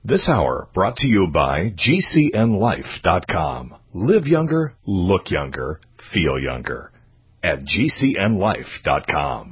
This hour brought to you by GCNLife.com. Live younger, look younger, feel younger at GCNLife.com.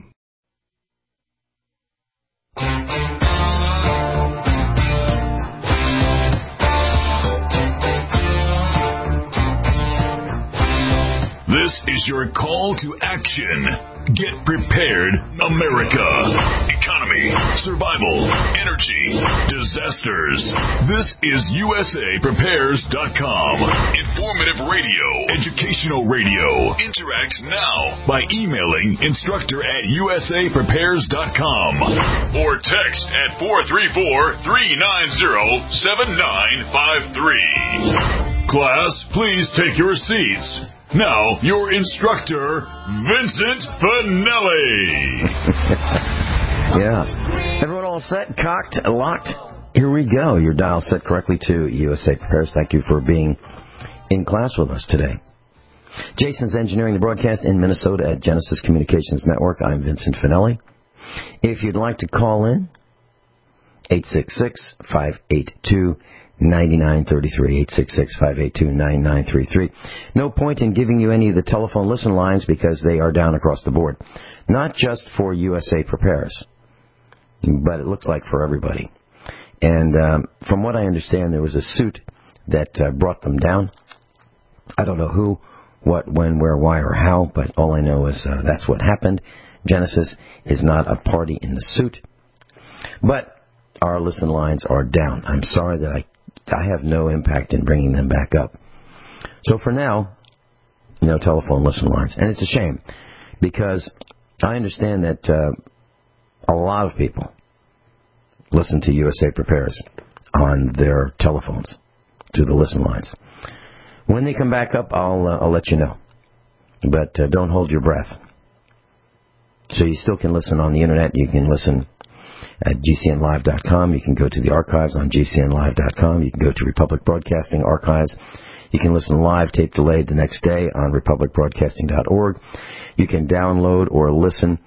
This is your call to action. Get prepared, America. Economy, survival, energy, disasters. This is USAPrepares.com. Informative radio, educational radio. Interact now by emailing instructor@USAPrepares.com or text at 434-390-7953. Class, please take your seats. Now, your instructor, Vincent Finelli. Yeah. Everyone all set, cocked, locked? Here we go. Your dial set correctly to USA Prepares. Thank you for being in class with us today. Jason's engineering the broadcast in Minnesota at Genesis Communications Network. I'm Vincent Finelli. If you'd like to call in, 866-582-9933, 866-582-9933. No point in giving you any of the telephone listen lines because they are down across the board. Not just for USA Prepares, but it looks like for everybody. And from what I understand, there was a suit that brought them down. I don't know who, what, when, where, why, or how, but all I know is that's what happened. Genesis is not a party in the suit. But our listen lines are down. I'm sorry that I have no impact in bringing them back up. So for now, no telephone listen lines. And it's a shame because I understand that a lot of people listen to USA Prepares on their telephones through the listen lines. When they come back up, I'll let you know. But don't hold your breath. So you still can listen on the Internet. You can listen at GCNLive.com. You can go to the archives on GCNLive.com. You can go to Republic Broadcasting Archives. You can listen live, tape delayed the next day on RepublicBroadcasting.org. You can download or listen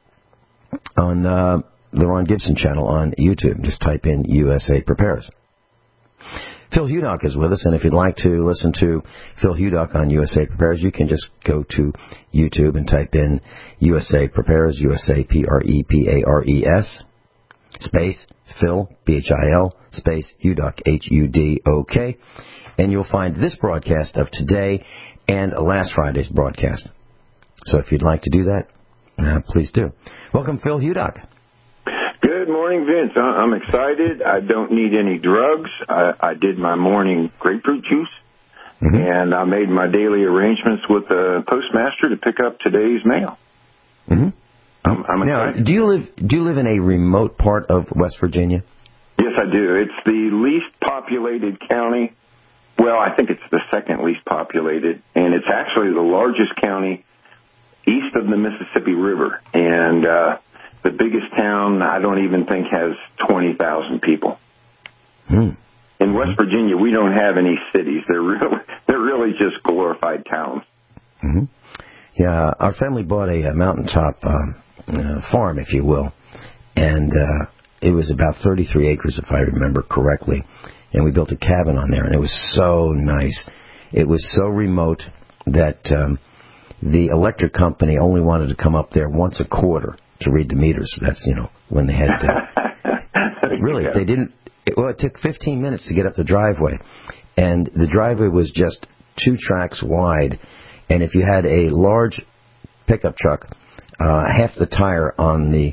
on the Ron Gibson channel on YouTube. Just type in USA Prepares. Phil Hudock is with us, and if you'd like to listen to Phil Hudock on USA Prepares, you can just go to YouTube and type in USA Prepares, USA Prepares, space, Phil, Phil, space, Hudock, Hudok, and you'll find this broadcast of today and last Friday's broadcast. So if you'd like to do that, please do. Welcome, Phil Hudock. Good morning, Vince. I'm excited. I don't need any drugs. I did my morning grapefruit juice, and I made my daily arrangements with the postmaster to pick up today's mail. Mm-hmm. I'm now, excited. do you live in a remote part of West Virginia? Yes, I do. It's the least populated county. Well, I think it's the second least populated, and it's actually the largest county east of the Mississippi River. And the biggest town, I don't even think, has 20,000 people. In West Virginia, we don't have any cities. They're really just glorified towns. Mm-hmm. Yeah, our family bought a mountaintop farm, if you will, and it was about 33 acres, if I remember correctly, and we built a cabin on there, and it was so nice. It was so remote that the electric company only wanted to come up there once a quarter to read the meters. That's, when they had to. Really, they didn't. It took 15 minutes to get up the driveway, and the driveway was just 2 tracks wide, and if you had a large pickup truck, half the tire on the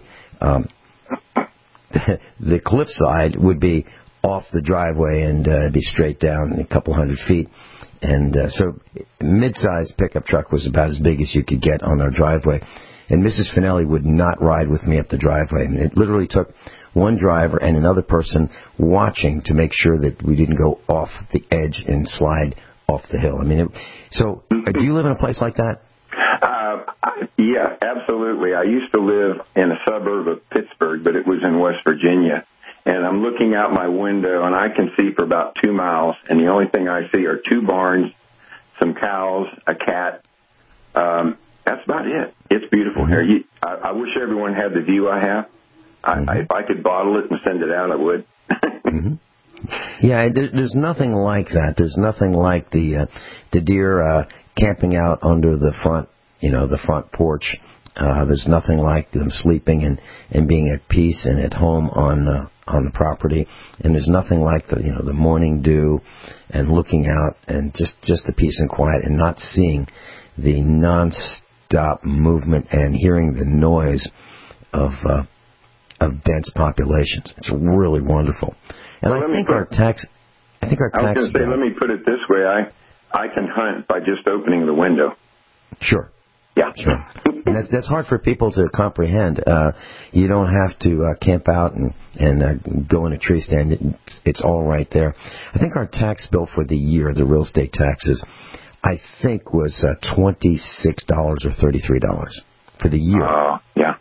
cliffside would be off the driveway and be straight down a couple hundred feet. And so mid-sized pickup truck was about as big as you could get on our driveway. And Mrs. Finelli would not ride with me up the driveway. And it literally took one driver and another person watching to make sure that we didn't go off the edge and slide off the hill. I mean, so do you live in a place like that? Yeah, absolutely. I used to live in a suburb of Pittsburgh, but it was in West Virginia. And I'm looking out my window, and I can see for about 2 miles, and the only thing I see are 2 barns, some cows, a cat. That's about it. It's beautiful here. I wish everyone had the view I have. If I could bottle it and send it out, I would. Yeah, there's nothing like that. There's nothing like the deer camping out under the front, the front porch. There's nothing like them sleeping and being at peace and at home on the property. And there's nothing like the morning dew and looking out and just the peace and quiet and not seeing the non-stop movement and hearing the noise of dense populations. It's really wonderful. And well, I think our tax. I was going to say, let me put it this way: I can hunt by just opening the window. Sure. Yeah. Sure. And that's hard for people to comprehend. You don't have to camp out and go in a tree stand. It's all right there. I think our tax bill for the year, the real estate taxes, I think was $26 or $33 for the year. Yeah.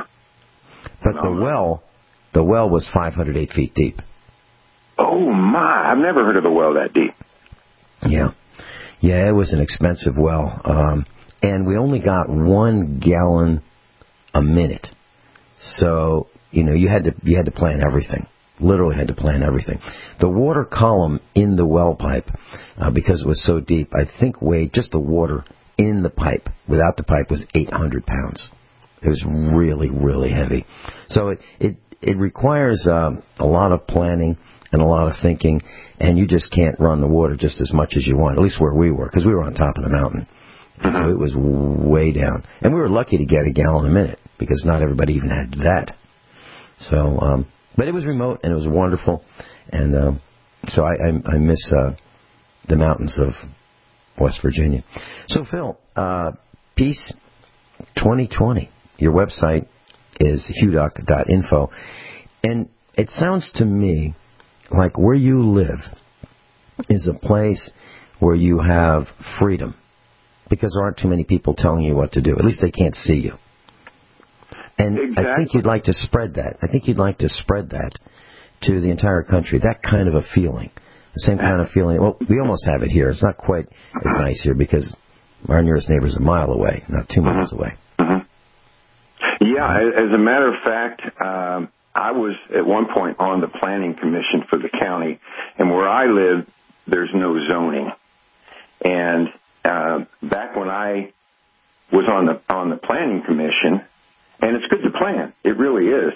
But the well was 508 feet deep. Oh my! I've never heard of a well that deep. Yeah, it was an expensive well, and we only got 1 gallon a minute. So you had to plan everything. Literally had to plan everything. The water column in the well pipe, because it was so deep, I think weighed just the water in the pipe. Without the pipe was 800 pounds. It was really, really heavy. So it requires a lot of planning and a lot of thinking, and you just can't run the water just as much as you want, at least where we were, because we were on top of the mountain. Mm-hmm. So it was way down. And we were lucky to get 1 gallon a minute, because not everybody even had that. So, but it was remote, and it was wonderful. And so I miss the mountains of West Virginia. So, Phil, Peace 2020. Your website is huduck.info. And it sounds to me like where you live is a place where you have freedom, because there aren't too many people telling you what to do. At least they can't see you. And exactly. I think you'd like to spread that. I think you'd like to spread that to the entire country, that kind of a feeling. The same kind of feeling. Well, we almost have it here. It's not quite as nice here because our nearest neighbor is a mile away, not 2 miles away. Yeah, as a matter of fact, I was at one point on the planning commission for the county, and where I live, there's no zoning. And back when I was on the planning commission, and it's good to plan, it really is.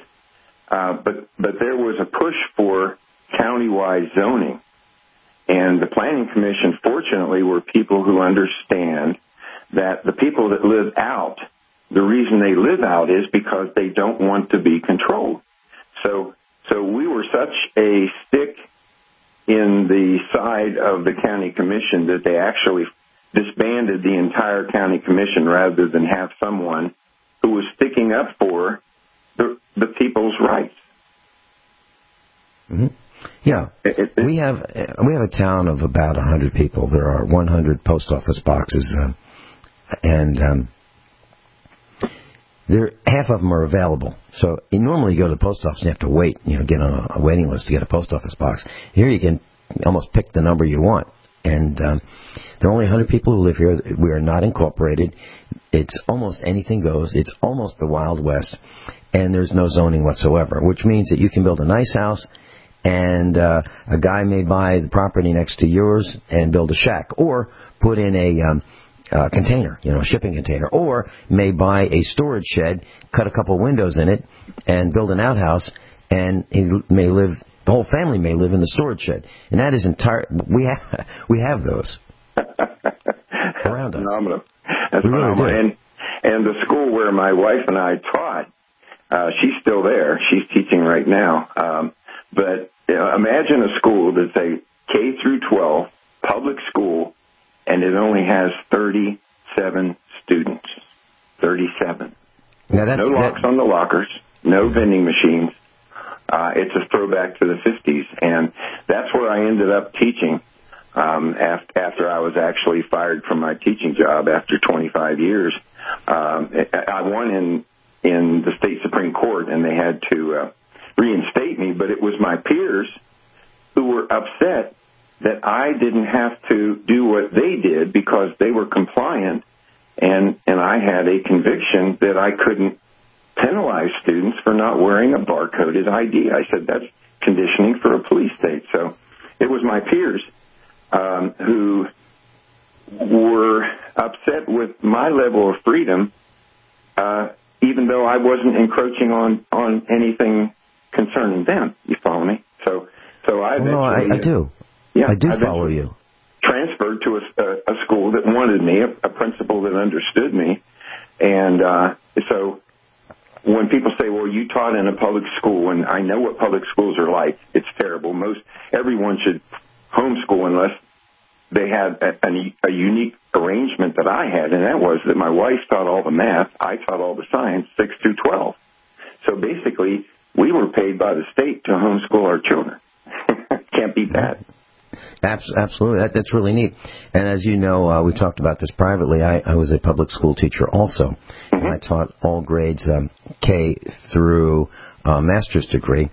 But there was a push for countywide zoning, and the planning commission, fortunately, were people who understand that the people that live out, the reason they live out is because they don't want to be controlled. So we were such a stick in the side of the county commission that they actually disbanded the entire county commission rather than have someone who was sticking up for the people's rights. Mm-hmm. Yeah, we have a town of about 100 people. There are 100 post office boxes, and half of them are available. So normally you go to the post office and you have to wait, get on a waiting list to get a post office box. Here you can almost pick the number you want. And there are only 100 people who live here. We are not incorporated. It's almost anything goes. It's almost the Wild West. And there's no zoning whatsoever, which means that you can build a nice house, and a guy may buy the property next to yours and build a shack, or put in a container, a shipping container, or may buy a storage shed, cut a couple windows in it, and build an outhouse, and the whole family may live in the storage shed. And that is we have those around us. Phenomenal. That's phenomenal. Really and the school where my wife and I taught, she's still there. She's teaching right now. But imagine a school that's a K through 12 public school, and it only has 37 students. 37. Now no locks on the lockers, no vending machines. It's a throwback to the 50s, and that's where I ended up teaching after I was actually fired from my teaching job after 25 years. I won in the state Supreme Court, and they had to reinstate me, but it was my peers who were upset that I didn't have to do what they did because they were compliant, and I had a conviction that I couldn't penalize students for not wearing a barcoded ID. I said that's conditioning for a police state. So it was my peers who were upset with my level of freedom, even though I wasn't encroaching on anything concerning them. You follow me? So I eventually... I do. Yeah, I do follow you. Transferred to a school that wanted me, a principal that understood me. And so when people say, well, you taught in a public school, and I know what public schools are like, it's terrible. Everyone should homeschool unless they had a unique arrangement that I had, and that was that my wife taught all the math, I taught all the science, 6 through 12. So basically, we were paid by the state to homeschool our children. Can't beat that. Absolutely. That's really neat. And as you know, we talked about this privately. I was a public school teacher also. And I taught all grades K through master's degree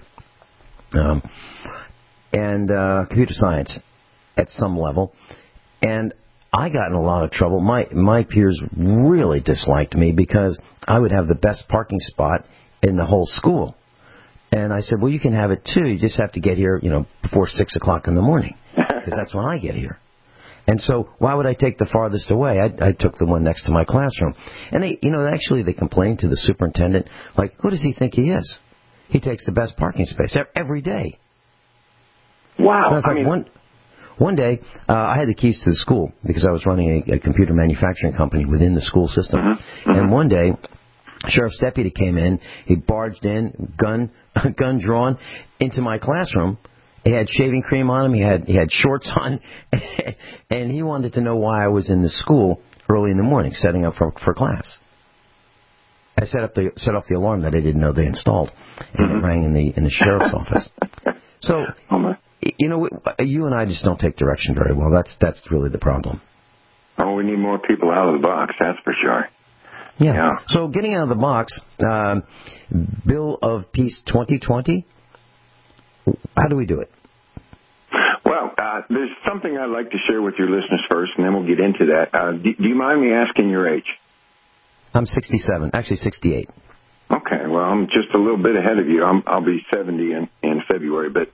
and computer science at some level. And I got in a lot of trouble. My peers really disliked me because I would have the best parking spot in the whole school. And I said, well, you can have it too. You just have to get here, before 6 o'clock in the morning, because that's when I get here. And so why would I take the farthest away? I took the one next to my classroom. And they complained to the superintendent, like, who does he think he is? He takes the best parking space every day. Wow. One day, I had the keys to the school because I was running a computer manufacturing company within the school system. And one day, sheriff's deputy came in. He barged in, gun drawn, into my classroom. He had shaving cream on him. He had shorts on, and he wanted to know why I was in the school early in the morning, setting up for class. I set off the alarm that I didn't know they installed, and it rang in the sheriff's office. So, you and I just don't take direction very well. That's really the problem. Oh, we need more people out of the box. That's for sure. Yeah. So getting out of the box, Bill of Peace 2020, how do we do it? Well, there's something I'd like to share with your listeners first, and then we'll get into that. Do you mind me asking your age? I'm 67, actually 68. Okay, well, I'm just a little bit ahead of you. I'll be 70 in February, but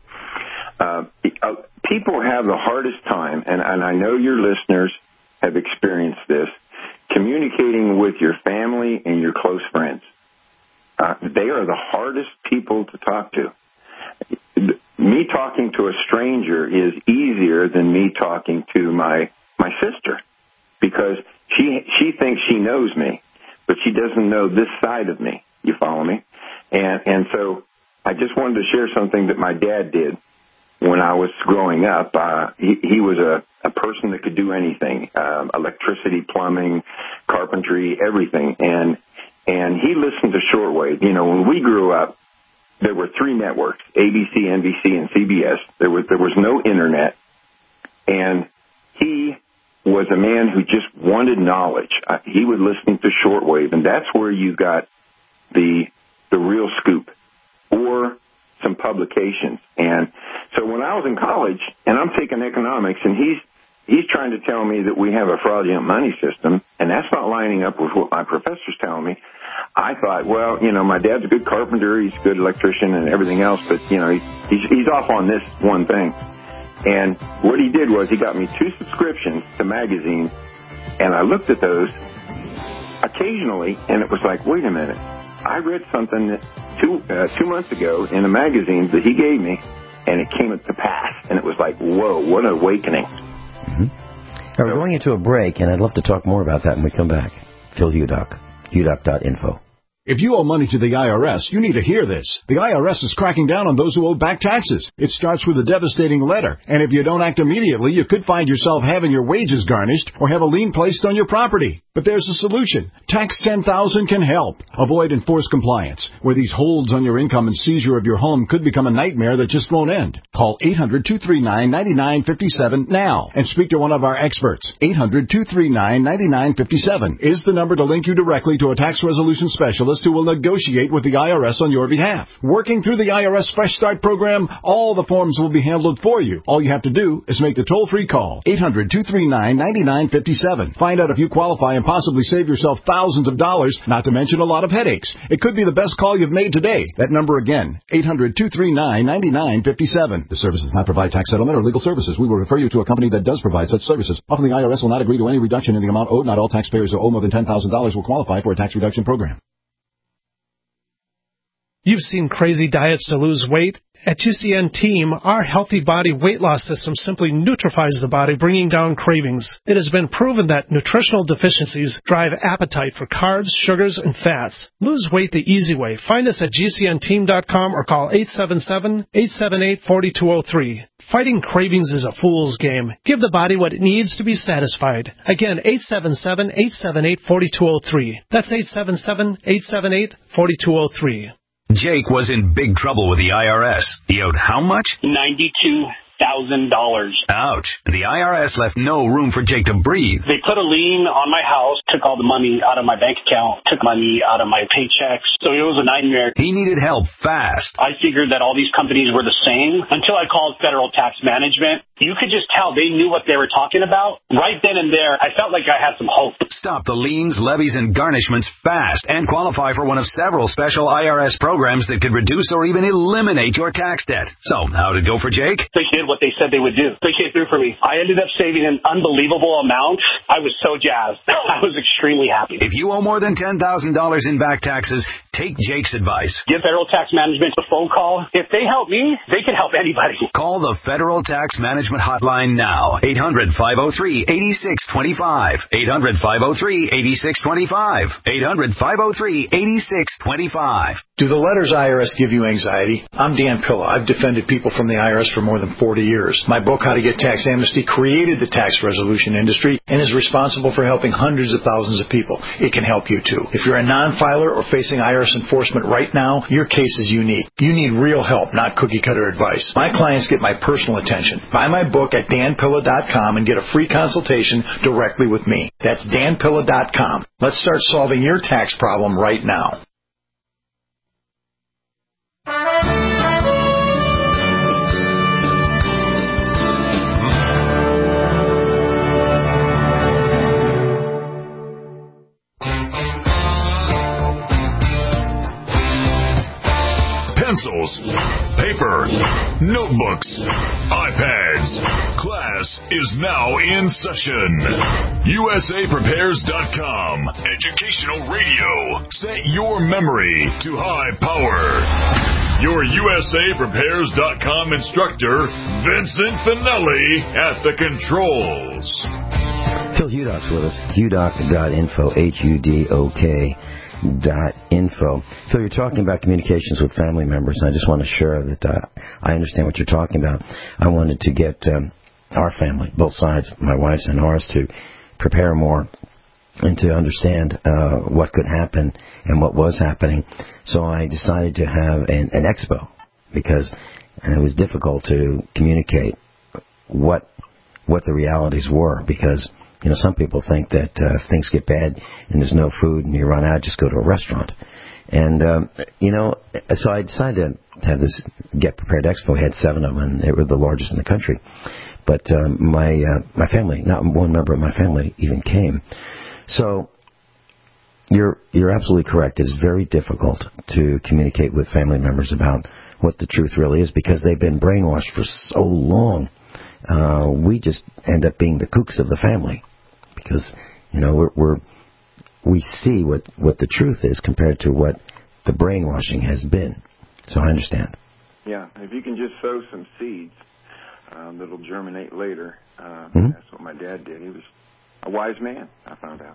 people have the hardest time, and I know your listeners have experienced this, communicating with your family and your close friends. They are the hardest people to talk to. Me talking to a stranger is easier than me talking to my sister, because she thinks she knows me, but she doesn't know this side of me. You follow me? And so I just wanted to share something that my dad did when I was growing up. He was a person that could do anything, electricity, plumbing, carpentry, everything. And he listened to shortwave. When we grew up, there were 3 networks, ABC, NBC, and CBS. There was no internet. And he was a man who just wanted knowledge. He would listen to shortwave, and that's where you got the real scoop, or some publications. And so when I was in college, and I'm taking economics, and he's trying to tell me that we have a fraudulent money system, and that's not lining up with what my professor's telling me. I thought, well, my dad's a good carpenter, he's a good electrician and everything else, but, he's off on this one thing. And what he did was he got me 2 subscriptions to magazines, and I looked at those occasionally, and it was like, wait a minute, I read something 2 months ago in a magazine that he gave me, and it came to pass, and it was like, whoa, what an awakening. Now, we're going into a break, and I'd love to talk more about that when we come back. Phil Hudock, hudock.info. If you owe money to the IRS, you need to hear this. The IRS is cracking down on those who owe back taxes. It starts with a devastating letter, and if you don't act immediately, you could find yourself having your wages garnished or have a lien placed on your property. But there's a solution. Tax 10,000 can help. Avoid enforced compliance, where these holds on your income and seizure of your home could become a nightmare that just won't end. Call 800-239-9957 now and speak to one of our experts. 800-239-9957 is the number to link you directly to a tax resolution specialist who will negotiate with the IRS on your behalf. Working through the IRS Fresh Start program, all the forms will be handled for you. All you have to do is make the toll-free call. 800-239-9957. Find out if you qualify and and possibly save yourself thousands of dollars, not to mention a lot of headaches. It could be the best call you've made today. That number again, 800-239-9957. The service does not provide tax settlement or legal services. We will refer you to a company that does provide such services. Often the IRS will not agree to any reduction in the amount owed. Not all taxpayers who owe more than $10,000 will qualify for a tax reduction program. You've seen crazy diets to lose weight. At GCN Team, our healthy body weight loss system simply neutralizes the body, bringing down cravings. It has been proven that nutritional deficiencies drive appetite for carbs, sugars, and fats. Lose weight the easy way. Find us at GCNteam.com or call 877-878-4203. Fighting cravings is a fool's game. Give the body what it needs to be satisfied. Again, 877-878-4203. That's 877-878-4203. Jake was in big trouble with the IRS. He owed how much? $92,000. Ouch. The IRS left no room for Jake to breathe. They put a lien on my house, took all the money out of my bank account, took money out of my paychecks. So it was a nightmare. He needed help fast. I figured that all these companies were the same until I called Federal Tax Management. You could just tell they knew what they were talking about. Right then and there, I felt like I had some hope. Stop the liens, levies, and garnishments fast and qualify for one of several special IRS programs that could reduce or even eliminate your tax debt. So, how'd it go for Jake? They did what they said they would do. They came through for me. I ended up saving an unbelievable amount. I was so jazzed. I was extremely happy. If you owe more than $10,000 in back taxes, take Jake's advice. Give Federal Tax Management a phone call. If they help me, they can help anybody. Call the Federal Tax Management hotline now. 800-503-8625. 800-503-8625. 800-503-8625. Do the letters IRS give you anxiety? I'm Dan Pilla. I've defended people from the IRS for more than 40 years. My book, How to Get Tax Amnesty, created the tax resolution industry and is responsible for helping hundreds of thousands of people. It can help you too. If you're a non-filer or facing IRS enforcement right now, your case is unique. You need real help, not cookie-cutter advice. My clients get my personal attention. Buy my book at danpilla.com and get a free consultation directly with me. That's danpilla.com. Let's start solving your tax problem right now. Pencils, paper, notebooks, iPads. Class is now in session. USAPrepares.com. Educational radio. Set your memory to high power. Your USAPrepares.com instructor, Vincent Finelli, at the controls. Phil Hudok's with us. Hudok.info. HUDOK.info. Phil, you're talking about communications with family members, and I just want to share that I understand what you're talking about. I wanted to get our family, both sides, my wife's and ours, to prepare more and to understand what could happen and what was happening. So I decided to have an expo, because it was difficult to communicate what the realities were, because some people think that if things get bad and there's no food and you run out, just go to a restaurant. And, so I decided to have this Get Prepared Expo. We had 7 of them, and they were the largest in the country. But my family, not one member of my family even came. So you're absolutely correct. It is very difficult to communicate with family members about what the truth really is, because they've been brainwashed for so long. We just end up being the kooks of the family, because we see what the truth is compared to what the brainwashing has been. So I understand. Yeah, if you can just sow some seeds that'll germinate later. That's what my dad did. He was a wise man, I found out.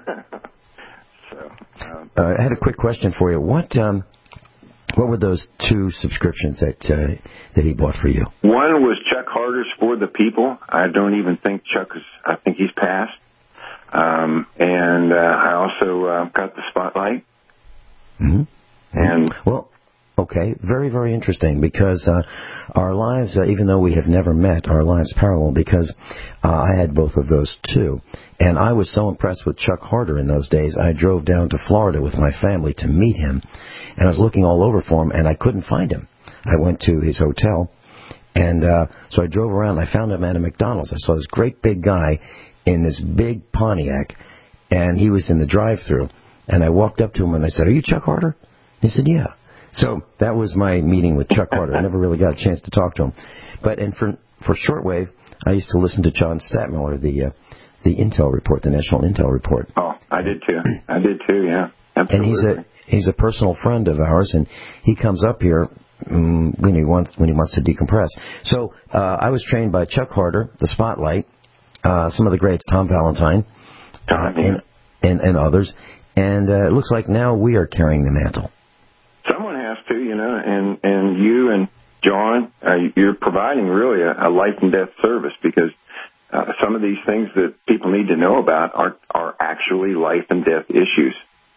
I had a quick question for you. What were those 2 subscriptions that he bought for you? One was Chuck Harder's For the People. I don't even think I think he's passed. And I also got the Spotlight. Mm-hmm. And well, okay, very, very interesting, because our lives, even though we have never met, our lives parallel, because I had both of those too. And I was so impressed with Chuck Harder in those days, I drove down to Florida with my family to meet him, and I was looking all over for him, and I couldn't find him. I went to his hotel, and so I drove around. I found him at a McDonald's. I saw this great big guy in this big Pontiac, and he was in the drive-thru, and I walked up to him and I said, "Are you Chuck Harder?" He said, "Yeah." So that was my meeting with Chuck Harder. I never really got a chance to talk to him. But for shortwave, I used to listen to John Stadtmiller, the Intel Report, the National Intel Report. Oh, I did too. Yeah. Absolutely. And he's a personal friend of ours, and he comes up here when he wants to decompress. So I was trained by Chuck Harder, the Spotlight, some of the greats, Tom Valentine, and others. And it looks like now we are carrying the mantle. Someone has to, and you and John, you're providing really a life and death service, because some of these things that people need to know about are actually life and death issues.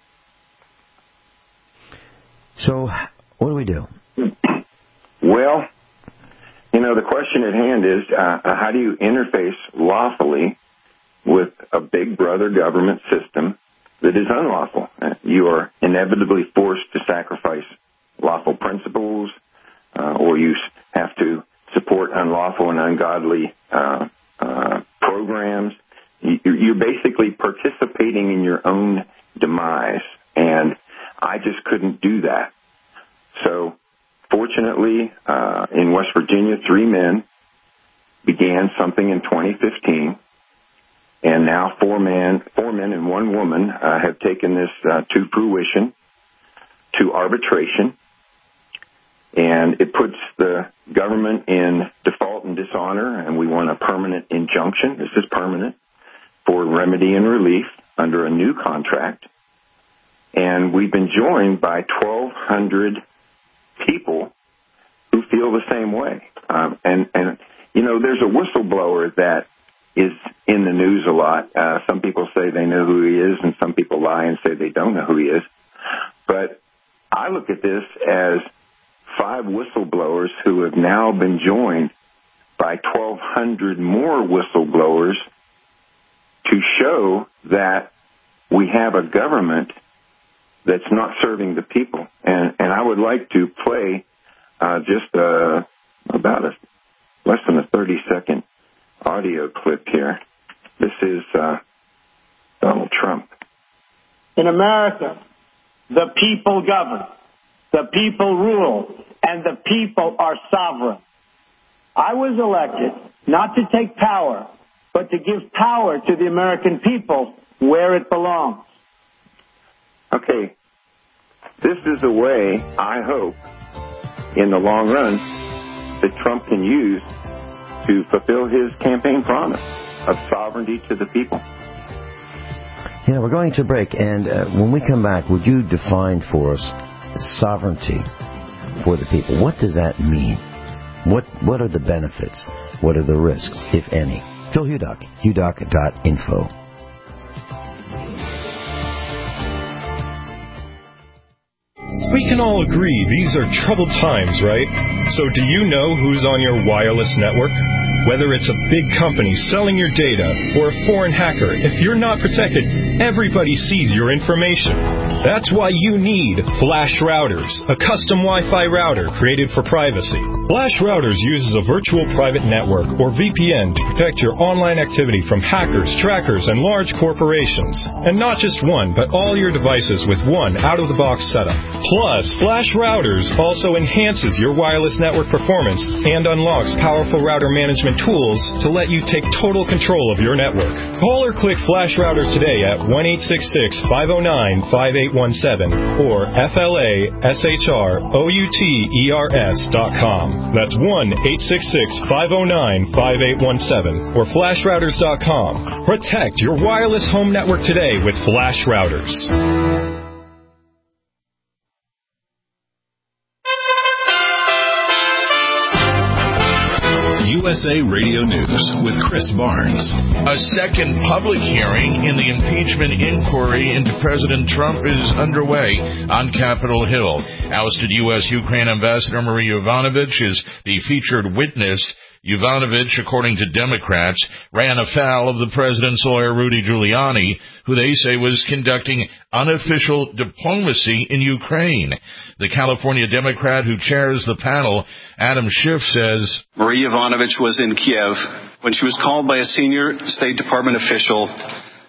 So what do we do? Well, the question at hand is, how do you interface lawfully with a big brother government system that is unlawful? You are inevitably forced to sacrifice lawful principles, or you have to support unlawful and ungodly programs. You're basically participating in your own demise, and I just couldn't do that. So, fortunately, in West Virginia, 3 men began something in 2015, and now 4 men and 1 woman have taken this to fruition, to arbitration, and it puts the government in default and dishonor, and we want a permanent injunction. This is permanent, for remedy and relief under a new contract. And we've been joined by 1,200 people who feel the same way. And there's a whistleblower that is in the news a lot. Some people say they know who he is, and some people lie and say they don't know who he is. But I look at this as 5 whistleblowers who have now been joined by 1,200 more whistleblowers to show that we have a government that's not serving the people. And I would like to play just about less than a 30-second audio clip here. This is Donald Trump. In America, the people govern, the people rule, and the people are sovereign. I was elected not to take power, but to give power to the American people where it belongs. Okay, this is a way, I hope, in the long run, that Trump can use to fulfill his campaign promise of sovereignty to the people. Yeah, we're going to break, and when we come back, would you define for us sovereignty for the people? What does that mean? What are the benefits? What are the risks, if any? Phil Hudock, hudock.info. We can all agree these are troubled times, right? So do you know who's on your wireless network? Whether it's a big company selling your data or a foreign hacker, if you're not protected, everybody sees your information. That's why you need Flash Routers, a custom Wi-Fi router created for privacy. Flash Routers uses a virtual private network, or VPN, to protect your online activity from hackers, trackers, and large corporations. And not just one, but all your devices with one out-of-the-box setup. Plus, Flash Routers also enhances your wireless network performance and unlocks powerful router management tools to let you take total control of your network. Call or click Flash Routers today at 1-866-509-5817 or FLASHROUTERS.com. That's 1-866-509-5817 or FlashRouters.com. Protect your wireless home network today with Flash Routers. USA Radio News with Chris Barnes. A second public hearing in the impeachment inquiry into President Trump is underway on Capitol Hill. Ousted U.S.-Ukraine Ambassador Marie Yovanovitch is the featured witness. Yovanovitch, according to Democrats, ran afoul of the president's lawyer Rudy Giuliani, who they say was conducting unofficial diplomacy in Ukraine. The California Democrat who chairs the panel, Adam Schiff, says, Marie Yovanovitch was in Kiev when she was called by a senior State Department official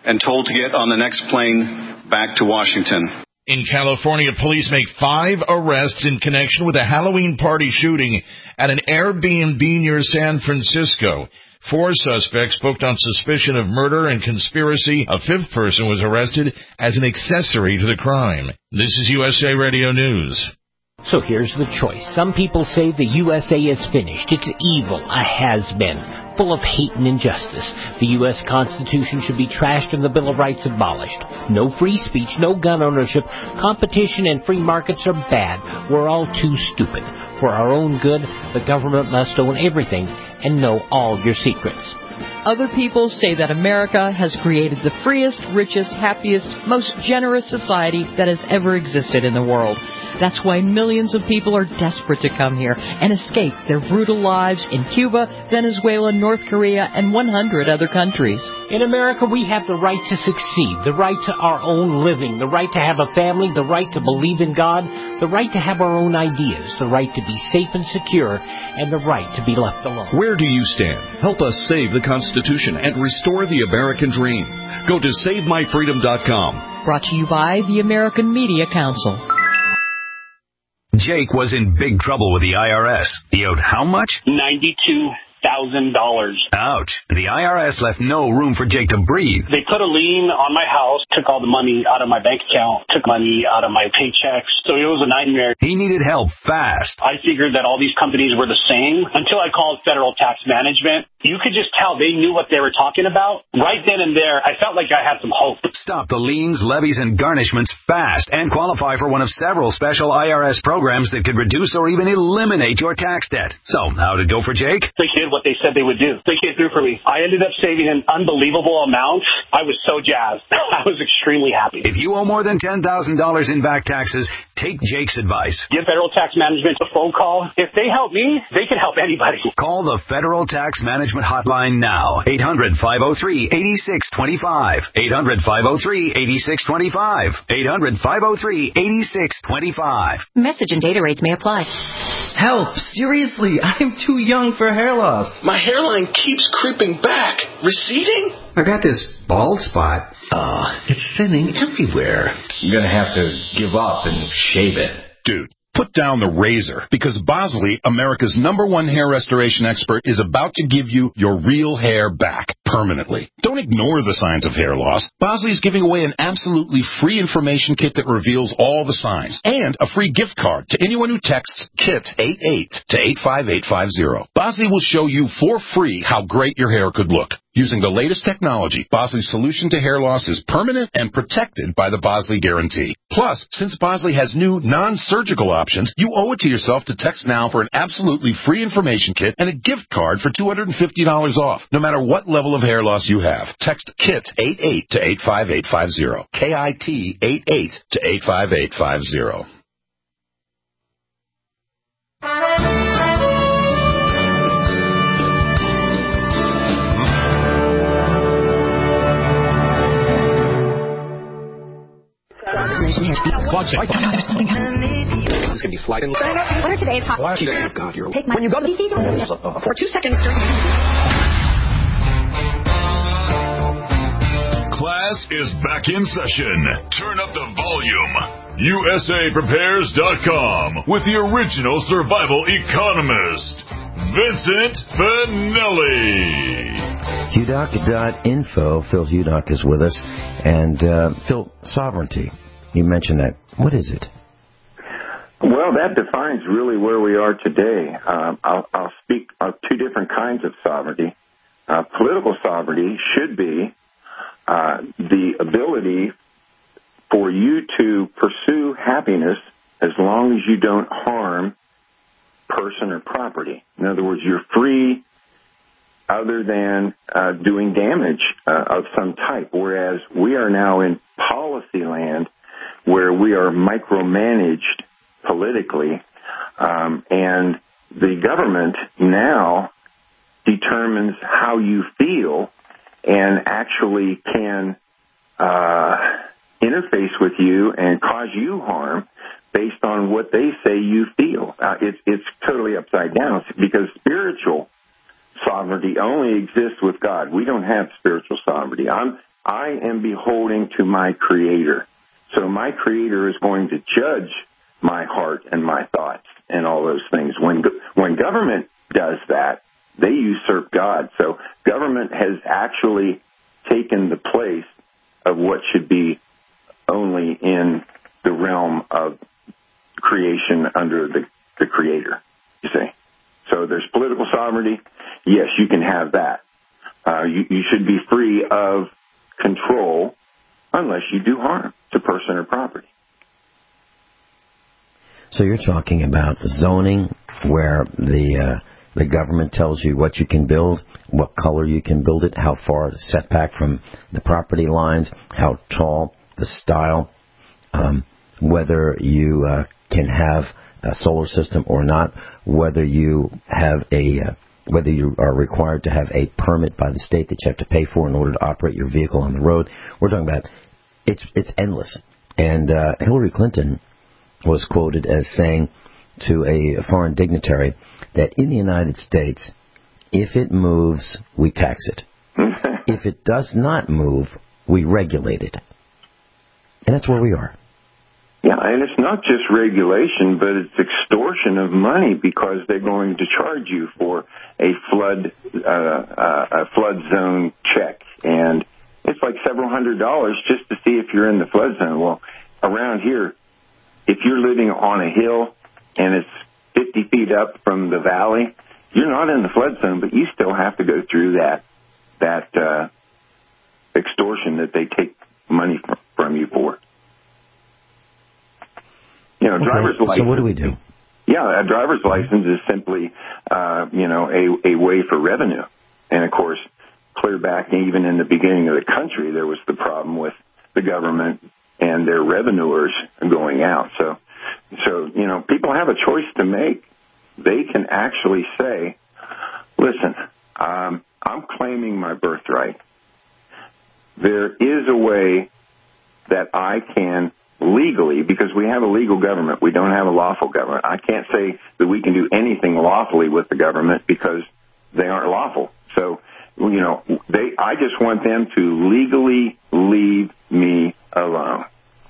and told to get on the next plane back to Washington. In California, police make 5 arrests in connection with a Halloween party shooting at an Airbnb near San Francisco. 4 suspects booked on suspicion of murder and conspiracy. A 5th person was arrested as an accessory to the crime. This is USA Radio News. So here's the choice. Some people say the USA is finished. It's evil, a has-been, full of hate and injustice. The U.S. Constitution should be trashed and the Bill of Rights abolished. No free speech, no gun ownership. Competition and free markets are bad. We're all too stupid. For our own good, the government must own everything and know all your secrets. Other people say that America has created the freest, richest, happiest, most generous society that has ever existed in the world. That's why millions of people are desperate to come here and escape their brutal lives in Cuba, Venezuela, North Korea, and 100 other countries. In America, we have the right to succeed, the right to our own living, the right to have a family, the right to believe in God, the right to have our own ideas, the right to be safe and secure, and the right to be left alone. Where do you stand? Help us save the Constitution and restore the American dream. Go to SaveMyFreedom.com. Brought to you by the American Media Council. Jake was in big trouble with the IRS. He owed how much? $92,000. Ouch. The IRS left no room for Jake to breathe. They put a lien on my house, took all the money out of my bank account, took money out of my paychecks. So it was a nightmare. He needed help fast. I figured that all these companies were the same until I called Federal Tax Management. You could just tell they knew what they were talking about. Right then and there, I felt like I had some hope. Stop the liens, levies, and garnishments fast and qualify for one of several special IRS programs that could reduce or even eliminate your tax debt. So, how'd it go for Jake? They did what they said they would do. They came through for me. I ended up saving an unbelievable amount. I was so jazzed. I was extremely happy. If you owe more than $10,000 in back taxes, take Jake's advice. Give Federal Tax Management a phone call. If they help me, they can help anybody. Call the Federal Tax Management Hotline now. 800-503-8625. 800-503-8625. 800-503-8625. Message and data rates may apply. Help! Seriously, I'm too young for hair loss. My hairline keeps creeping back. Receding? I got this bald spot. It's thinning everywhere. I'm gonna have to give up and shave it. Dude, put down the razor, because Bosley, America's #1 hair restoration expert, is about to give you your real hair back permanently. Don't ignore the signs of hair loss. Bosley is giving away an absolutely free information kit that reveals all the signs, and a free gift card to anyone who texts KIT88 to 85850. Bosley will show you for free how great your hair could look. Using the latest technology, Bosley's solution to hair loss is permanent and protected by the Bosley Guarantee. Plus, since Bosley has new non-surgical options, you owe it to yourself to text now for an absolutely free information kit and a gift card for $250 off, no matter what level of hair loss you have. Text KIT88 to 85850. KIT88 to 85850. This is going to be sliding. What are today's hot? Oh, God, you're... Take my... When you go to the... For 2 seconds... Class is back in session. Turn up the volume. USAPrepares.com with the original survival economist, Vincent Finelli. HUDOC.info. Phil Hudock is with us. And, Phil, sovereignty. You mentioned that. What is it? Well, that defines really where we are today. I'll speak of 2 different kinds of sovereignty. Political sovereignty should be the ability for you to pursue happiness as long as you don't harm person or property. In other words, you're free other than doing damage of some type, whereas we are now in policy land where we are micromanaged politically, and the government now determines how you feel and actually can interface with you and cause you harm based on what they say you feel. It's totally upside down because spiritual sovereignty only exists with God. We don't have spiritual sovereignty. I'm I am beholden to my Creator. So my Creator is going to judge my heart and my thoughts and all those things. When government does that, they usurp God. So government has actually taken the place of what should be only in the realm of creation under the Creator, you see. So there's political sovereignty. Yes, you can have that. You should be free of control unless you do harm to person or property. So you're talking about zoning where the government tells you what you can build, what color you can build it, how far the setback from the property lines, how tall, the style, whether you can have a solar system or not, whether you have whether you are required to have a permit by the state that you have to pay for in order to operate your vehicle on the road. We're talking about it's endless. And Hillary Clinton was quoted as saying to a foreign dignitary that in the United States, if it moves, we tax it. If it does not move, we regulate it. And that's where we are. Yeah, and it's not just regulation, but it's extortion of money because they're going to charge you for a flood zone check, and it's like several $100s just to see if you're in the flood zone. Well, around here, if you're living on a hill and it's 50 feet up from the valley, you're not in the flood zone, but you still have to go through that extortion that they take money from you for. You know, driver's license. So what do we do? Yeah, a driver's license is simply, a way for revenue. And, of course, clear back even in the beginning of the country, there was the problem with the government and their revenuers going out. So you know, people have a choice to make. They can actually say, listen, I'm claiming my birthright. There is a way that I can legally, because we have a legal government, we don't have a lawful government. I can't say that we can do anything lawfully with the government because they aren't lawful. So, you know, I just want them to legally leave me alone.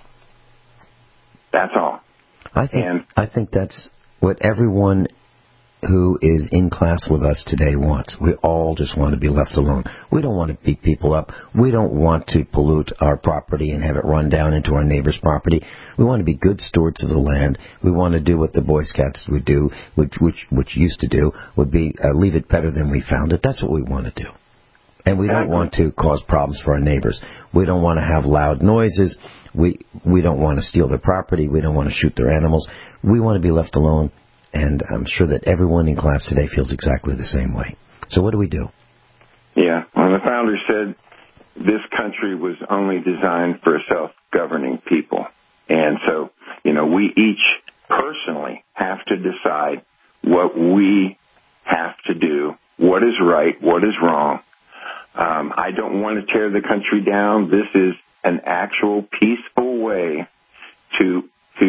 That's all. I think that's what everyone who is in class with us today wants. We all just want to be left alone. We don't want to beat people up. We don't want to pollute our property and have it run down into our neighbor's property. We want to be good stewards of the land. We want to do what the Boy Scouts would do, which used to do, would be leave it better than we found it. That's what we want to do. And we don't want to cause problems for our neighbors. We don't want to have loud noises. We don't want to steal their property. We don't want to shoot their animals. We want to be left alone. And I'm sure that everyone in class today feels exactly the same way. So what do we do? Yeah, well, the founder said this country was only designed for self-governing people. And so, you know, we each personally have to decide what we have to do, what is right, what is wrong. I don't want to tear the country down. This is an actual peaceful way to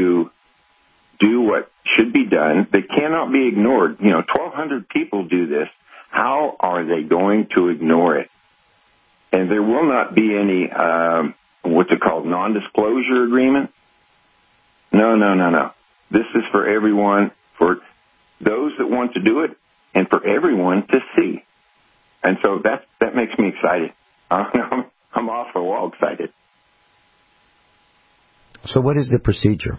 do what should be done. They cannot be ignored. You know, 1,200 people do this. How are they going to ignore it? And there will not be any, what's it called, non-disclosure agreement? No. This is for everyone, for those that want to do it, and for everyone to see. And so that makes me excited. I'm off the wall excited. So what is the procedure?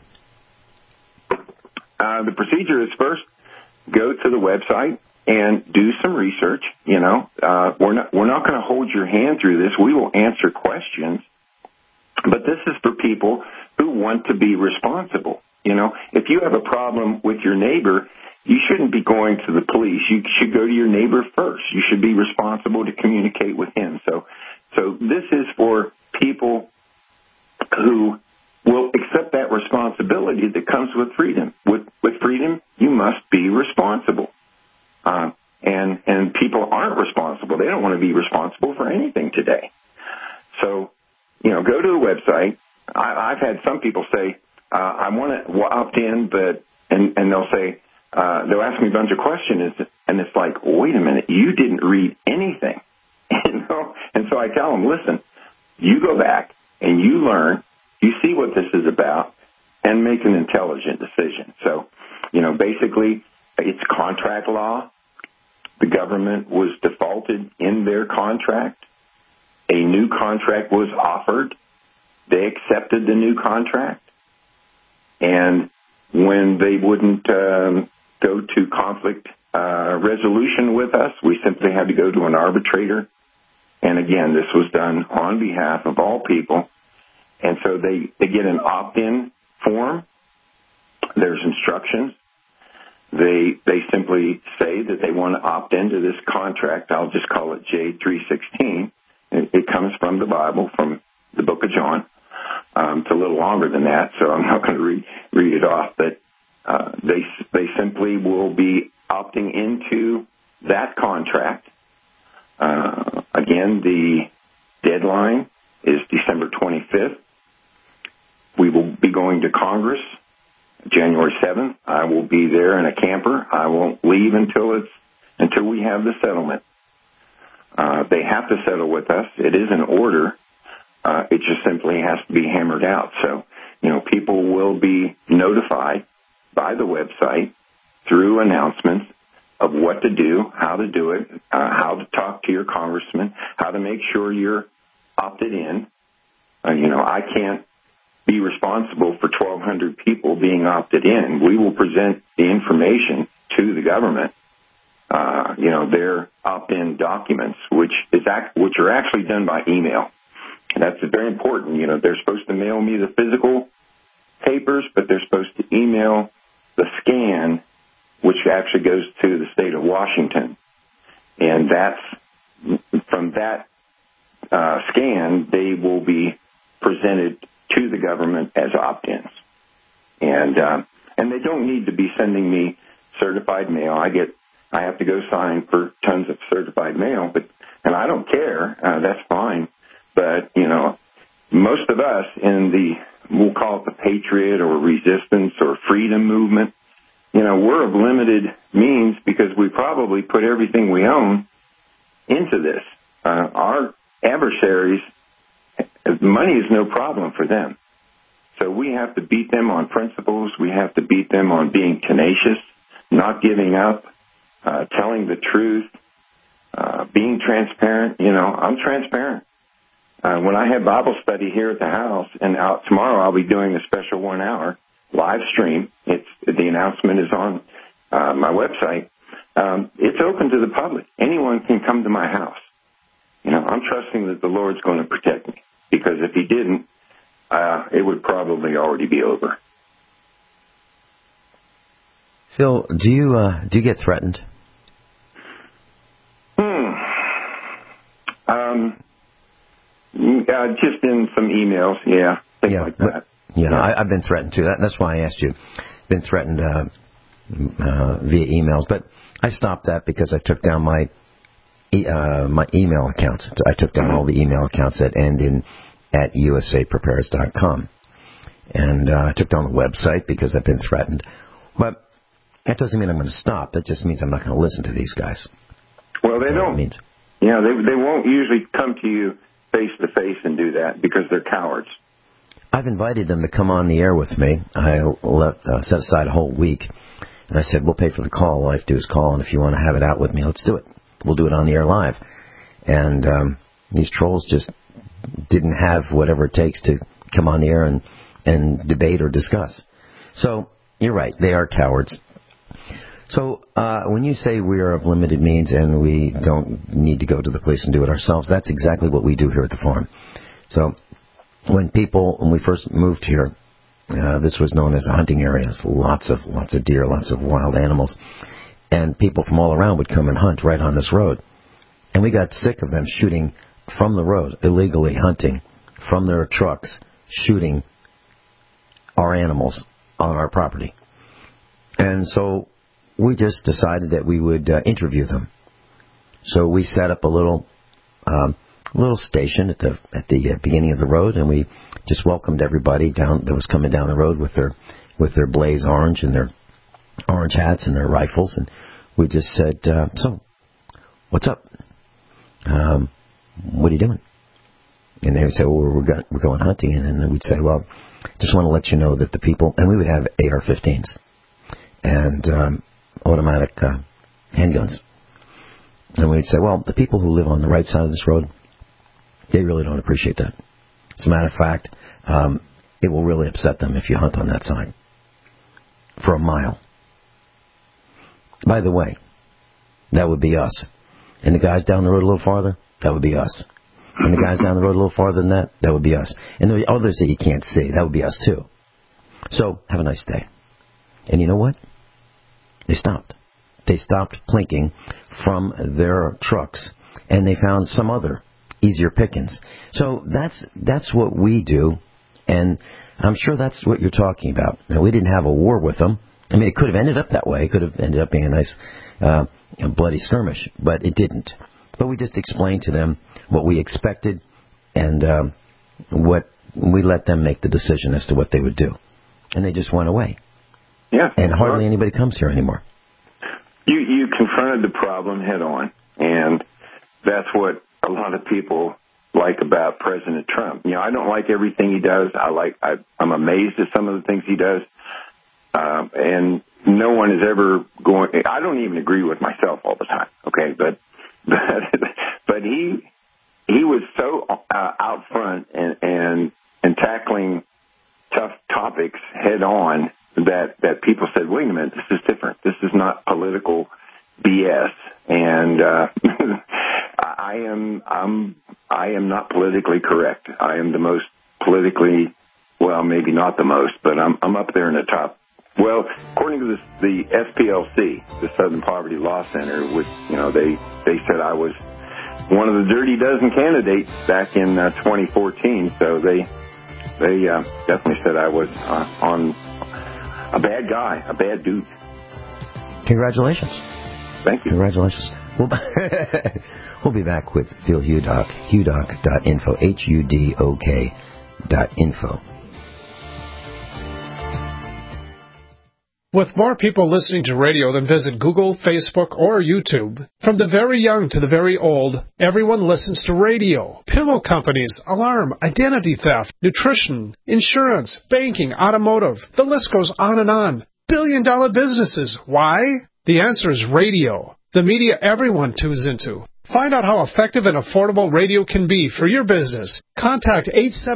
The procedure is first go to the website and do some research. You know, we're not going to hold your hand through this. We will answer questions, but this is for people who want to be responsible. You know, if you have a problem with your neighbor, you shouldn't be going to the police. You should go to your neighbor first. You should be responsible to communicate with him. So this is for people who will accept that responsibility that comes with freedom. With freedom, you must be responsible. And people aren't responsible. They don't want to be responsible for anything today. So, you know, go to the website. I've had some people say, I want to opt in, and they'll say, they'll ask me a bunch of questions, and it's like, wait a minute, you didn't read anything. You know? And so I tell them, listen, you go back and you learn, you see what this is about, and make an intelligent decision. So, basically, it's contract law. The government was defaulted in their contract. A new contract was offered. They accepted the new contract. And when they wouldn't go to conflict resolution with us, we simply had to go to an arbitrator. And again, this was done on behalf of all people. And so they get an opt-in form. There's instructions. They simply say that they want to opt into this contract. I'll just call it J316. It comes from the Bible, from the book of John. It's a little longer than that, so I'm not going to read it off. But they simply will be opting into that contract. Again, the deadline is December 25th. We will be going to Congress January 7th. I will be there in a camper. I won't leave until we have the settlement. They have to settle with us. It is an order. It just simply has to be hammered out. So, people will be notified by the website through announcements of what to do, how to do it, how to talk to your congressman, how to make sure you're opted in. I can't be responsible for 1,200 people being opted in. We will present the information to the government, their opt-in documents, which are actually done by email. That's very important. They're supposed to mail me the physical papers, but they're supposed to email the scan, which actually goes to the state of Washington. And from that scan, they will be presented to the government as opt-ins. And they don't need to be sending me certified mail. I have to go sign for tons of certified mail, and I don't care. That's fine. But, most of us in we'll call it the patriot or resistance or freedom movement, we're of limited means because we probably put everything we own into this. Our adversaries, money is no problem for them. So we have to beat them on principles. We have to beat them on being tenacious, not giving up, telling the truth, being transparent. I'm transparent. When I have Bible study here at the house, and tomorrow I'll be doing a special 1 hour live stream. The announcement is on my website. It's open to the public. Anyone can come to my house. I'm trusting that the Lord's going to protect me, because if He didn't, it would probably already be over. Phil, do you get threatened? Just in some emails, things like that. I've been threatened too. That's why I asked you. Been threatened via emails, but I stopped that because I took down my email accounts. I took down all the email accounts that end in @usaprepares.com, and I took down the website because I've been threatened. But that doesn't mean I'm going to stop. That just means I'm not going to listen to these guys. Well, they don't. They won't usually come to you face to face and do that because they're cowards. I've invited them to come on the air with me. I set aside a whole week, and I said, we'll pay for the call. All I have to do is call, and if you want to have it out with me, let's do it. We'll do it on the air live. And these trolls just didn't have whatever it takes to come on the air and debate or discuss. So you're right. They are cowards. So when you say we are of limited means and we don't need to go to the police and do it ourselves, that's exactly what we do here at the farm. So when we first moved here, this was known as a hunting area. Lots of deer, lots of wild animals. And people from all around would come and hunt right on this road. And we got sick of them shooting from the road, illegally hunting from their trucks, shooting our animals on our property. And so we just decided that we would interview them. So we set up a little station at the beginning of the road, and we just welcomed everybody that was coming down the road with their Blaze Orange and their orange hats and their rifles, and we just said, "So, what's up? What are you doing?" And they would say, well, we're going hunting. And then we'd say, well, just want to let you know that the people, and we would have AR-15s and automatic handguns. And we'd say, well, the people who live on the right side of this road, they really don't appreciate that. As a matter of fact, it will really upset them if you hunt on that side for a mile. By the way, that would be us. And the guys down the road a little farther, that would be us. And the guys down the road a little farther than that, that would be us. And the others that you can't see, that would be us too. So, have a nice day. And you know what? They stopped. They stopped plinking from their trucks, and they found some other easier pickings. So that's what we do, and I'm sure that's what you're talking about. Now, we didn't have a war with them. I mean, it could have ended up that way. It could have ended up being a nice bloody skirmish, but it didn't. But we just explained to them what we expected, and what we let them make the decision as to what they would do. And they just went away. Yeah. And hardly anybody comes here anymore. You confronted the problem head on, and that's what a lot of people like about President Trump. You know, I don't like everything he does. I'm amazed at some of the things he does, and no one is ever going. I don't even agree with myself all the time. Okay, but he was so out front and tackling tough topics head on that people said, wait a minute, this is different. This is not political BS. And I am not politically correct. I am the most politically, well, maybe not the most, but I'm up there in the top. Well, according to the SPLC, the Southern Poverty Law Center, which, you know, they said I was one of the dirty dozen candidates back in 2014. So they definitely said I was on a bad guy, a bad dude. Congratulations. Thank you. Congratulations. We'll be back with Phil Hudock, hudock.info, HUDOK.info. With more people listening to radio than visit Google, Facebook, or YouTube, from the very young to the very old, everyone listens to radio. Pillow companies, alarm, identity theft, nutrition, insurance, banking, automotive. The list goes on and on. Billion-dollar businesses. Why? The answer is radio. The media everyone tunes into. Find out how effective and affordable radio can be for your business. Contact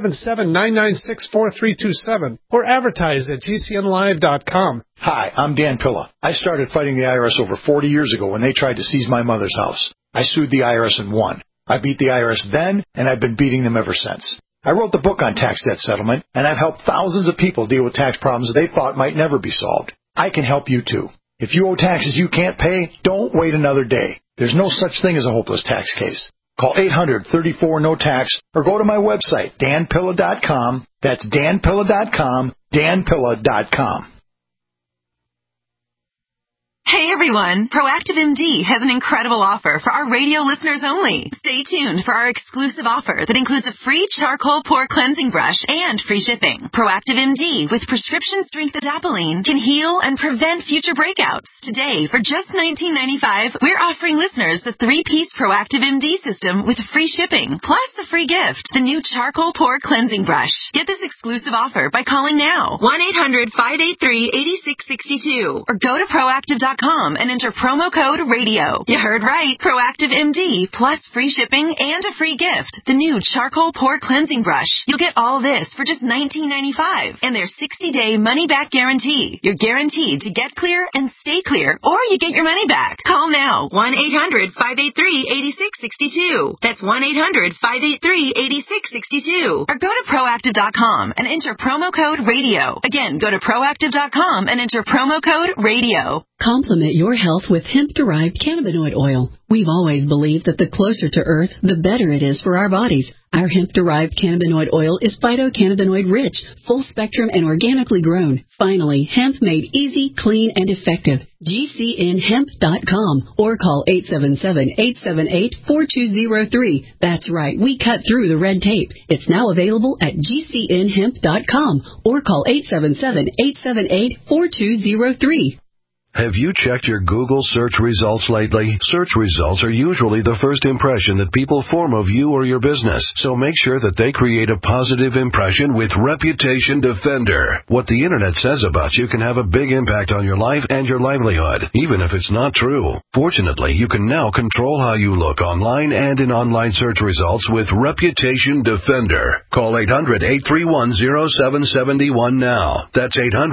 877-996-4327 or advertise at GCNlive.com. Hi, I'm Dan Pilla. I started fighting the IRS over 40 years ago when they tried to seize my mother's house. I sued the IRS and won. I beat the IRS then, and I've been beating them ever since. I wrote the book on tax debt settlement, and I've helped thousands of people deal with tax problems they thought might never be solved. I can help you too. If you owe taxes you can't pay, don't wait another day. There's no such thing as a hopeless tax case. Call 800-34-NO-TAX or go to my website, danpilla.com. That's danpilla.com, danpilla.com. Hey everyone, Proactive MD has an incredible offer for our radio listeners only. Stay tuned for our exclusive offer that includes a free charcoal pore cleansing brush and free shipping. Proactive MD with prescription strength adapalene can heal and prevent future breakouts. Today, for just $19.95, we're offering listeners the 3-piece Proactive MD system with free shipping, plus a free gift, the new charcoal pore cleansing brush. Get this exclusive offer by calling now, 1-800-583-8662, or go to proactive.com and enter promo code RADIO. You heard right. Proactive MD plus free shipping and a free gift. The new charcoal pore cleansing brush. You'll get all this for just $19.95 and their 60-day money-back guarantee. You're guaranteed to get clear and stay clear, or you get your money back. Call now. 1-800-583-8662. That's 1-800-583-8662. Or go to proactive.com and enter promo code RADIO. Again, go to proactive.com and enter promo code RADIO. Complement your health with hemp-derived cannabinoid oil. We've always believed that the closer to Earth, the better it is for our bodies. Our hemp-derived cannabinoid oil is phytocannabinoid-rich, full-spectrum, and organically grown. Finally, hemp made easy, clean, and effective. GCNhemp.com or call 877-878-4203. That's right, we cut through the red tape. It's now available at GCNhemp.com or call 877-878-4203. Have you checked your Google search results lately? Search results are usually the first impression that people form of you or your business, so make sure that they create a positive impression with Reputation Defender. What the Internet says about you can have a big impact on your life and your livelihood, even if it's not true. Fortunately, you can now control how you look online and in online search results with Reputation Defender. Call 800-831-0771 now. That's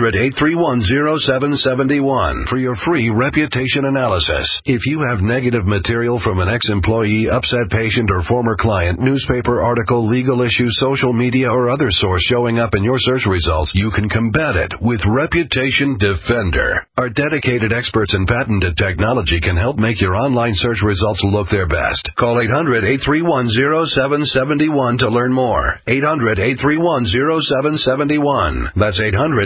800-831-0771 for your free reputation analysis. If you have negative material from an ex-employee, upset patient, or former client, newspaper article, legal issue, social media, or other source showing up in your search results, you can combat it with Reputation Defender. Our dedicated experts in patented technology can help make your online search results look their best. Call 800-831-0771 to learn more. 800-831-0771. That's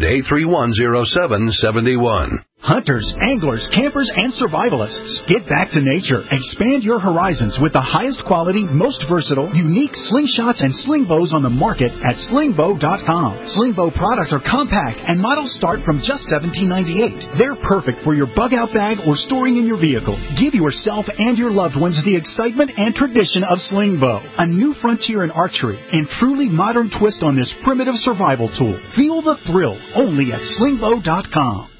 800-831-0771. Hunters, anglers, campers, and survivalists, get back to nature. Expand your horizons with the highest quality, most versatile, unique slingshots and sling bows on the market at slingbow.com. Slingbow products are compact and models start from just $17.98. They're perfect for your bug out bag or storing in your vehicle. Give yourself and your loved ones the excitement and tradition of Slingbow, a new frontier in archery and truly modern twist on this primitive survival tool. Feel the thrill only at slingbow.com.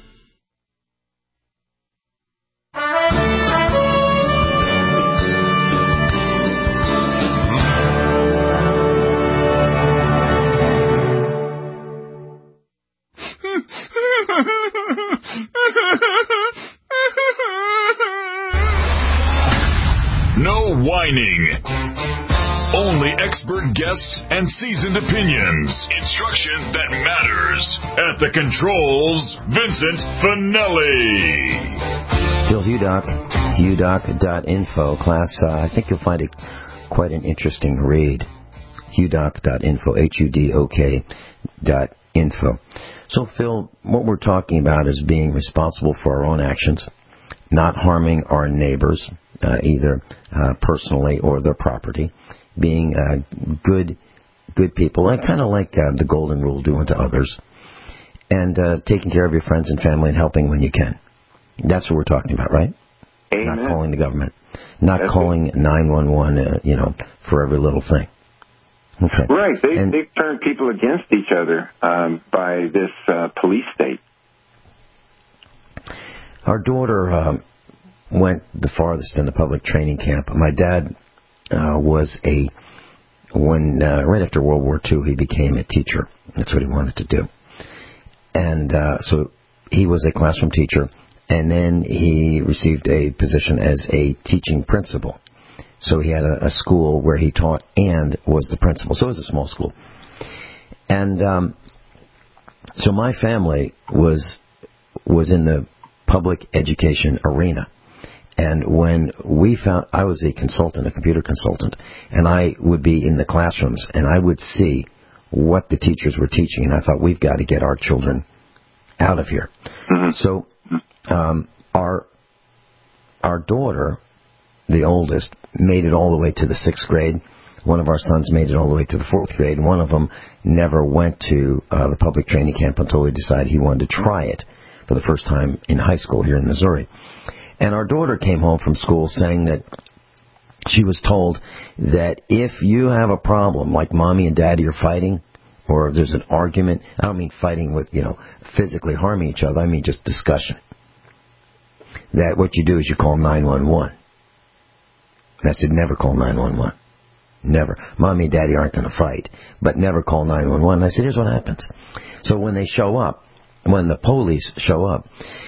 No whining. Only expert guests and seasoned opinions. Instruction that matters. At the controls, Vincent Finelli. Bill Hudock, hudock.info. Class, I think you'll find it quite an interesting read. Hudock.info, HUDOK.info. So, Phil, what we're talking about is being responsible for our own actions, not harming our neighbors, either personally or their property, being good people, kind of like the golden rule, do unto others, and taking care of your friends and family and helping when you can. That's what we're talking about, right? Amen. Not calling the government, not calling 911, for every little thing. Okay. Right. They've turned people against each other by this police state. Our daughter went the farthest in the public training camp. My dad was right after World War II, he became a teacher. That's what he wanted to do. And so he was a classroom teacher, and then he received a position as a teaching principal. So he had a school where he taught and was the principal. So it was a small school. And so my family was in the public education arena. And when I was a computer consultant, and I would be in the classrooms, and I would see what the teachers were teaching, and I thought, we've got to get our children out of here. Mm-hmm. So our daughter, the oldest, made it all the way to the 6th grade. One of our sons made it all the way to the 4th grade, and one of them never went to the public training camp until he decided he wanted to try it for the first time in high school here in Missouri. And our daughter came home from school saying that she was told that if you have a problem, like mommy and daddy are fighting, or if there's an argument, I don't mean fighting with, physically harming each other, I mean just discussion, that what you do is you call 911. And I said, never call 911. Never. Mommy and daddy aren't going to fight, but never call 911. And I said, here's what happens. So when they show up, when the police show up,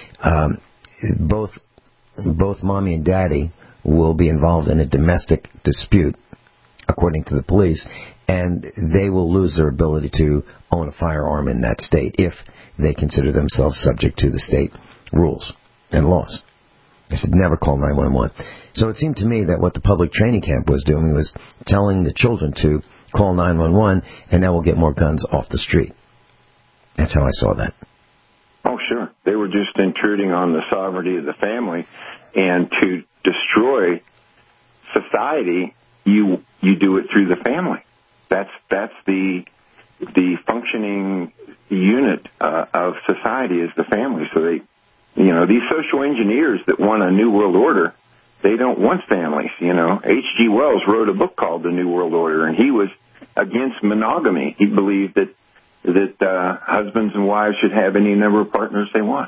both mommy and daddy will be involved in a domestic dispute, according to the police, and they will lose their ability to own a firearm in that state if they consider themselves subject to the state rules and laws. I said, never call 911. So it seemed to me that what the public training camp was doing was telling the children to call 911, and that will get more guns off the street. That's how I saw that. Oh, sure. They were just intruding on the sovereignty of the family, and to destroy society, you do it through the family. That's the functioning unit of society is the family. So these social engineers that want a new world order, they don't want families. H.G. Wells wrote a book called The New World Order, and he was against monogamy. He believed that husbands and wives should have any number of partners they want.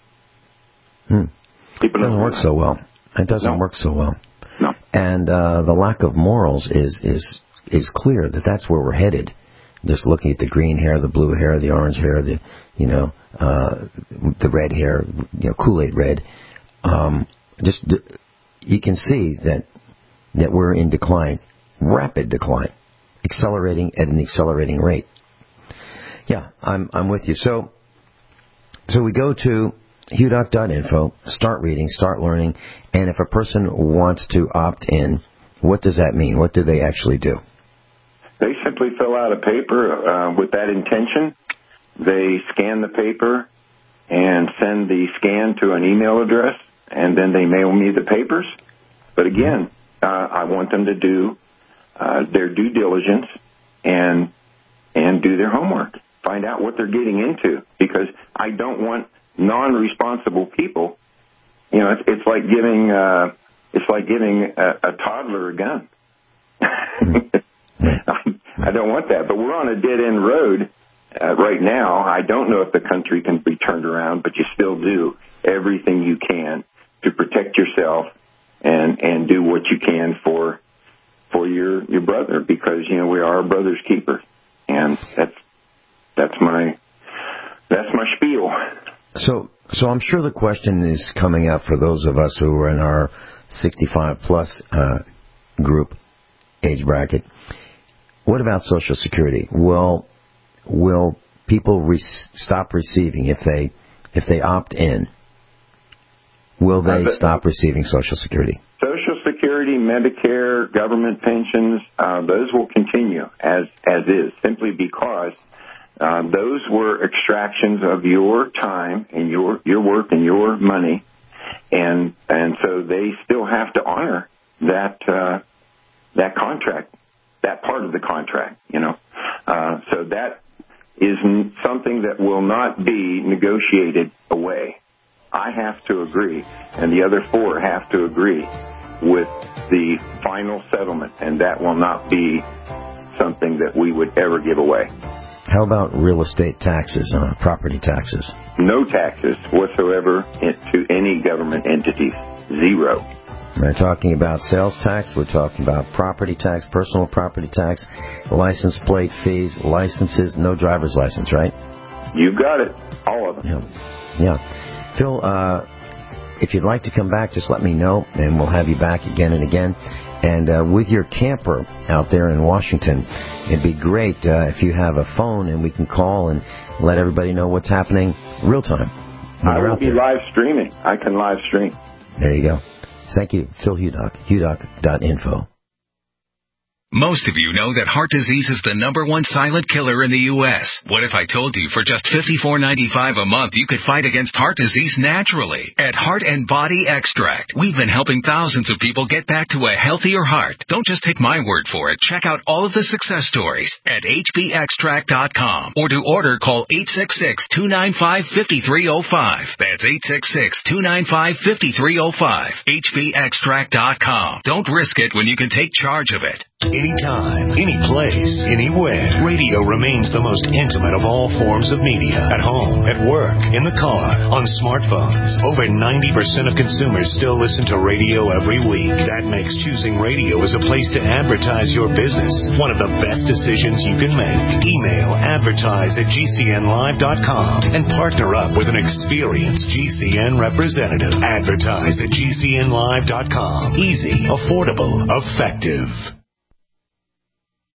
It doesn't work so well. It doesn't work so well. No. And the lack of morals is clear that's where we're headed. Just looking at the green hair, the blue hair, the orange hair, the red hair, Kool-Aid red. You can see that we're in decline, rapid decline, accelerating at an accelerating rate. Yeah, I'm with you. So we go to HughDoc.info, start reading, start learning, and if a person wants to opt in, what does that mean? What do they actually do? They simply fill out a paper with that intention. They scan the paper and send the scan to an email address, and then they mail me the papers. But again, I want them to do their due diligence and do their homework. Find out what they're getting into, because I don't want non-responsible people. It's like giving a toddler a gun. I don't want that. But we're on a dead-end road right now. I don't know if the country can be turned around, but you still do everything you can to protect yourself and do what you can for your brother, because we are a brother's keeper, and that's my spiel. So I'm sure the question is coming up for those of us who are in our 65 plus group age bracket. What about Social Security? Will people stop receiving if they opt in? Will they stop receiving Social Security? Social Security, Medicare, government pensions, those will continue as is, simply because those were extractions of your time and your work and your money, and so they still have to honor that contract, that part of the contract. So that is something that will not be negotiated away. I have to agree, and the other four have to agree with the final settlement, and that will not be something that we would ever give away. How about real estate taxes, property taxes? No taxes whatsoever to any government entities. Zero. We're talking about sales tax, we're talking about property tax, personal property tax, license plate fees, licenses, no driver's license, right? You got it. All of them. Yeah. Phil, if you'd like to come back, just let me know, and we'll have you back again and again. And with your camper out there in Washington, it'd be great if you have a phone and we can call and let everybody know what's happening real time. I will be live streaming. I can live stream. There you go. Thank you, Phil HughDoc, HughDoc.info. Most of you know that heart disease is the #1 silent killer in the U.S. What if I told you for just $54.95 a month you could fight against heart disease naturally? At Heart and Body Extract, we've been helping thousands of people get back to a healthier heart. Don't just take my word for it. Check out all of the success stories at hbextract.com, or to order, call 866-295-5305. That's 866-295-5305. hbextract.com. Don't risk it when you can take charge of it. Anytime, any place, anywhere. Radio remains the most intimate of all forms of media. At home, at work, in the car, on smartphones. Over 90% of consumers still listen to radio every week. That makes choosing radio as a place to advertise your business one of the best decisions you can make. Email advertise@gcnlive.com and partner up with an experienced GCN representative. Advertise@gcnlive.com. Easy, affordable, effective.